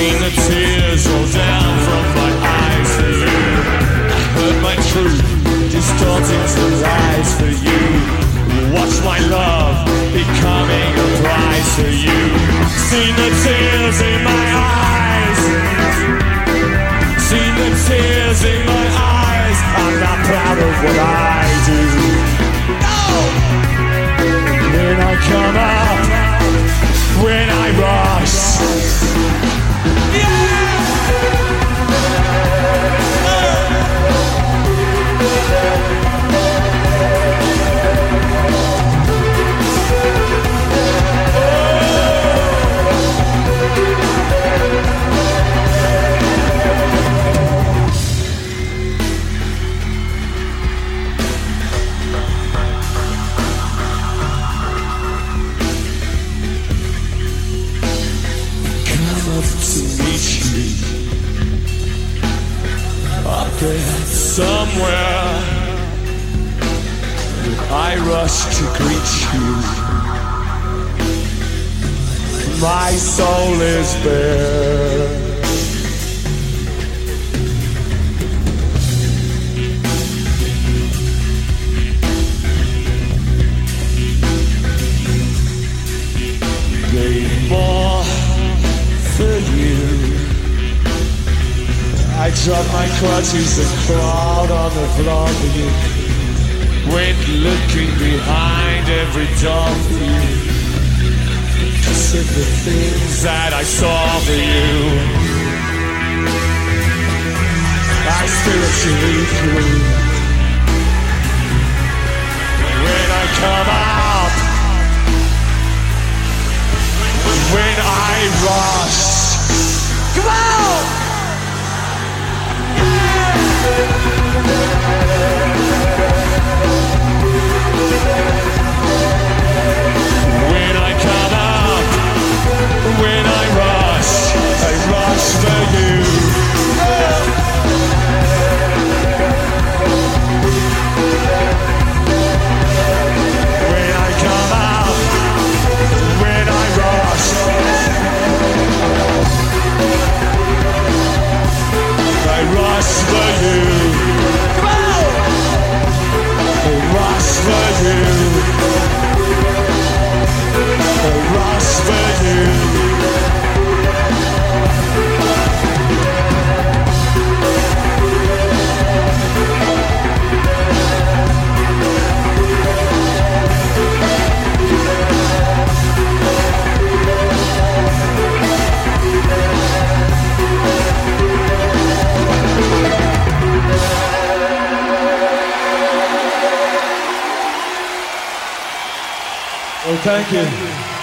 Seen the tears roll down from my eyes for you. I heard my truth distorting to lies for you. Watch my love becoming a prize for you. Seen the tears in my eyes. Seen the tears in my eyes. I'm not proud of what I do. No! When I come up, when I rush, yeah! Somewhere I rush to greet you. My soul is bare. Gave more for you. I dropped my crutches and crawled on the floor for you. Went looking behind every door for you. Cause of the things that I saw for you. I spiritually grew. When I come out, when I rush, come on! When I come up, when I rush for you. When I come up, when I rush, I rush for you. Rush for you. Rush for you. Well, thank you.